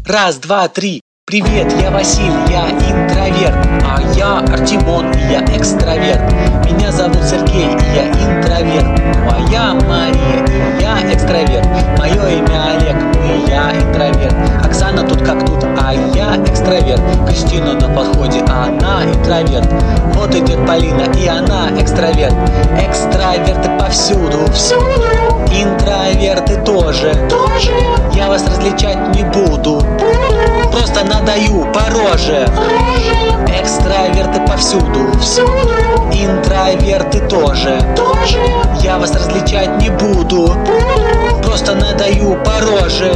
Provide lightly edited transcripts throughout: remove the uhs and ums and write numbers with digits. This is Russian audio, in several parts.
Раз, два, три. Привет, я Василий, я интроверт. А я Артемон, и я экстраверт. Меня зовут Сергей, и я интроверт. Ну а я Мария, и я экстраверт. Мое имя Олег, ну и я интроверт. Оксана тут как тут, а я экстраверт. Кристина на подходе, а она интроверт. Вот идет Полина, и она экстраверт. Экстраверты повсюду, интроверты тоже. Я вас различать не буду, просто надаю по роже. Экстраверты повсюду, интроверты тоже. Я вас различать не буду, просто надаю по роже.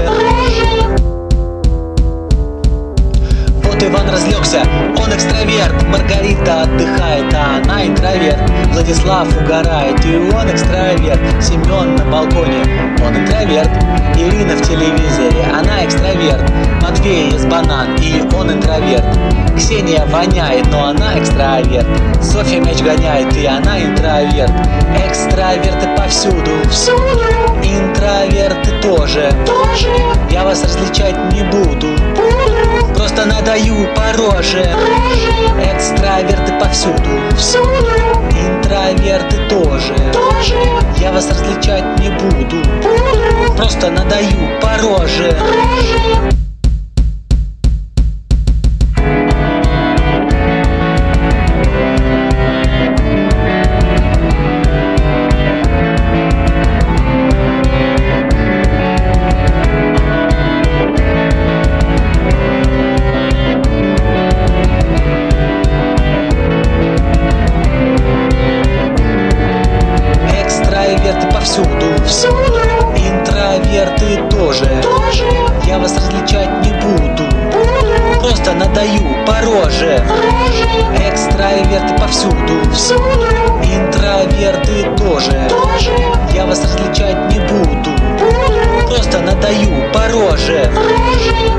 Вот Иван разлегся, он экстраверт. Маргарита отдыхает, а она интроверт. Владислав угорает, и он экстраверт. Семен на балконе, он интроверт. Ирина в телевизоре, она экстраверт. Матвей ест банан, и он интроверт. Ксения воняет, но она экстраверт. Софья мяч гоняет, и она интроверт. Экстраверты повсюду, интроверты тоже. Я вас различать не буду, просто надаю по роже. Экстраверты повсюду, интроверты тоже. Я вас различать не буду, просто надаю по роже. Экстраверты повсюду, интроверты тоже. Я вас различать не буду, просто надаю по роже. Экстраверты повсюду, интроверты тоже. Я вас различать не буду, просто надаю по роже.